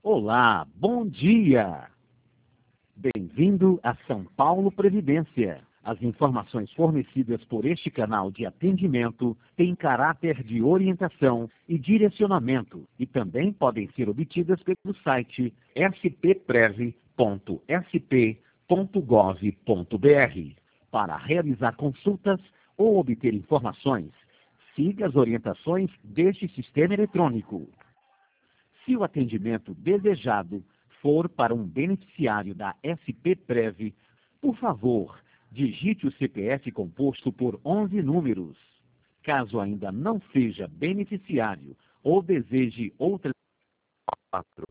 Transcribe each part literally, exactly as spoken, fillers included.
Olá, bom dia! Bem-vindo a São Paulo Previdência. As informações fornecidas por este canal de atendimento têm caráter de orientação e direcionamento e também podem ser obtidas pelo site s p prev ponto s p ponto gov ponto b r. Para realizar consultas ou obter informações, siga as orientações deste sistema eletrônico. Se o atendimento desejado for para um beneficiário da S P Prev, por favor, digite o C P F composto por onze números. Caso ainda não seja beneficiário ou deseje outra... Quatro.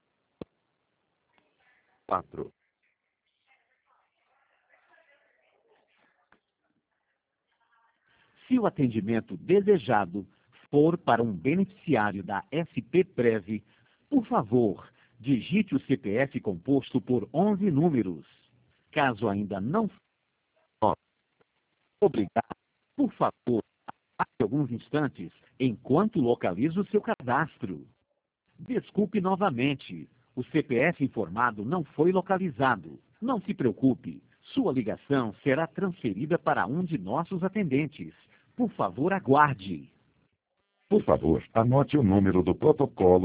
Quatro. Se o atendimento desejado for para um beneficiário da S P Prev, por favor, digite o C P F composto por onze números. Caso ainda não... Obrigado. Por favor, aguarde alguns instantes enquanto localizo o seu cadastro. Desculpe novamente. O C P F informado não foi localizado. Não se preocupe. Sua ligação será transferida para um de nossos atendentes. Por favor, aguarde. Por favor, anote o número do protocolo